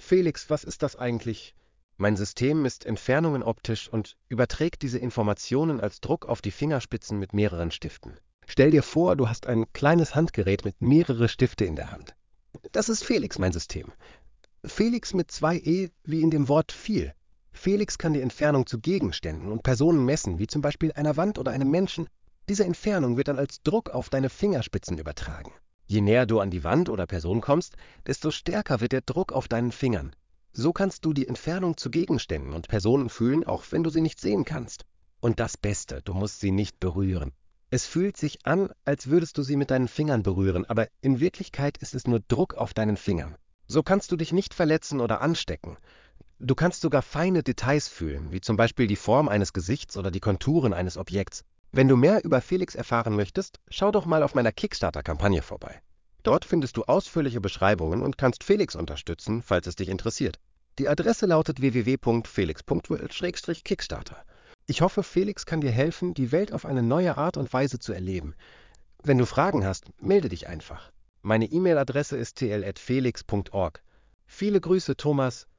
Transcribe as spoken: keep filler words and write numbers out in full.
Felix, was ist das eigentlich? Mein System misst Entfernungen optisch und überträgt diese Informationen als Druck auf die Fingerspitzen mit mehreren Stiften. Stell dir vor, du hast ein kleines Handgerät mit mehrere Stifte in der Hand. Das ist Felix, mein System. Felix mit zwei E wie in dem Wort viel. Felix kann die Entfernung zu Gegenständen und Personen messen, wie zum Beispiel einer Wand oder einem Menschen. Diese Entfernung wird dann als Druck auf deine Fingerspitzen übertragen. Je näher du an die Wand oder Person kommst, desto stärker wird der Druck auf deinen Fingern. So kannst du die Entfernung zu Gegenständen und Personen fühlen, auch wenn du sie nicht sehen kannst. Und das Beste, du musst sie nicht berühren. Es fühlt sich an, als würdest du sie mit deinen Fingern berühren, aber in Wirklichkeit ist es nur Druck auf deinen Fingern. So kannst du dich nicht verletzen oder anstecken. Du kannst sogar feine Details fühlen, wie zum Beispiel die Form eines Gesichts oder die Konturen eines Objekts. Wenn du mehr über Felix erfahren möchtest, schau doch mal auf meiner Kickstarter-Kampagne vorbei. Dort findest du ausführliche Beschreibungen und kannst Felix unterstützen, falls es dich interessiert. Die Adresse lautet w w w punkt felix punkt world slash kickstarter. Ich hoffe, Felix kann dir helfen, die Welt auf eine neue Art und Weise zu erleben. Wenn du Fragen hast, melde dich einfach. Meine E-Mail-Adresse ist t l at felix punkt org. Viele Grüße, Thomas.